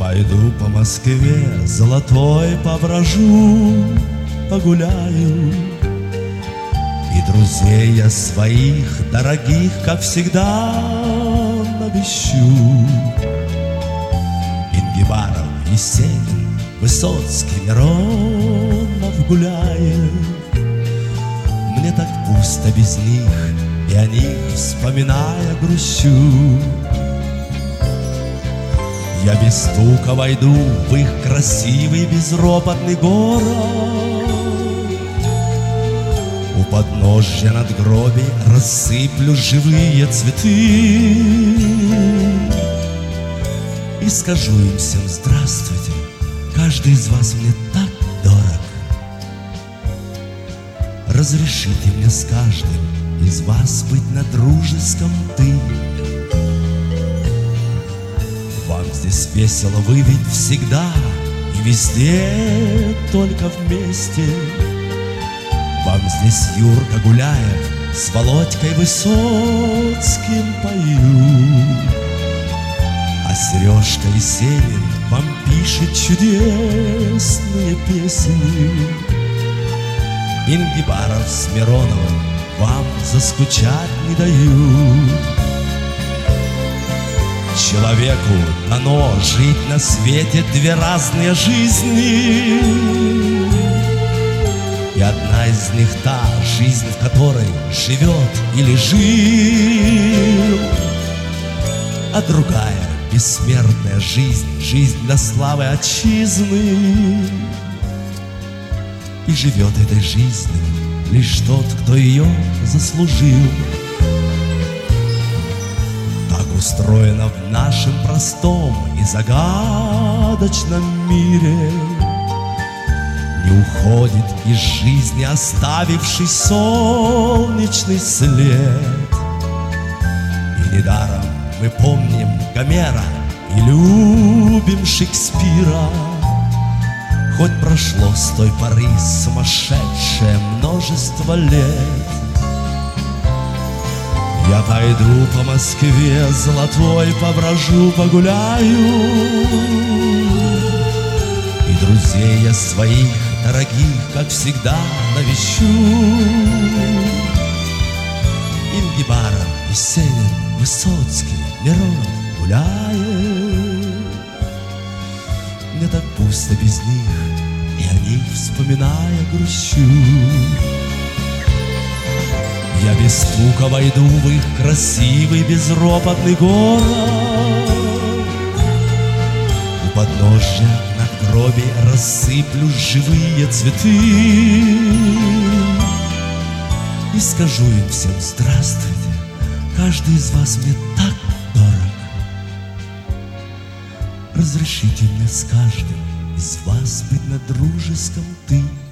Пойду по Москве золотой поброжу, погуляю, и друзей я своих дорогих, как всегда, навещу. Ингибаров, Есенин, Высоцкий, Миронов, Гуляев. Мне так пусто без них, и о них, вспоминая, грущу. Я без стука войду в их красивый безропотный город. У подножья надгробий рассыплю живые цветы и скажу им всем: здравствуйте, каждый из вас мне так дорог. Разрешите мне с каждым из вас быть на дружеском «ты». Вам здесь весело, вы ведь всегда и везде только вместе. Вам здесь Юрка Гуляев с Володькой Высоцким поют, а Сережка Есенин вам пишет чудесные песни. Ингибаров с Мироновым вам заскучать не дают. Человеку дано жить на свете две разные жизни, и одна из них та жизнь, в которой живет или жил, а другая бессмертная жизнь, жизнь для славы отчизны. И живет этой жизнью лишь тот, кто ее заслужил. Так устроено в нашем простом и загадочном мире. Не уходит из жизни, оставивший солнечный след. И недаром мы помним Гомера и любим Шекспира, хоть прошло с той поры сумасшедшее множество лет. Я пойду по Москве золотой, поброжу, погуляю, и друзей я своих дорогих, как всегда, навещу. Ингибаров, Есенин, Высоцкий, Миронов, Гуляев. Мне так пусто без них, и о них, вспоминая, грущу. Я без стука войду в их красивый безропотный город. У подножья надгробий рассыплю живые цветы и скажу им всем: здравствуйте, каждый из вас мне так дорог. Разрешите мне с каждым из вас быть на дружеском «ты».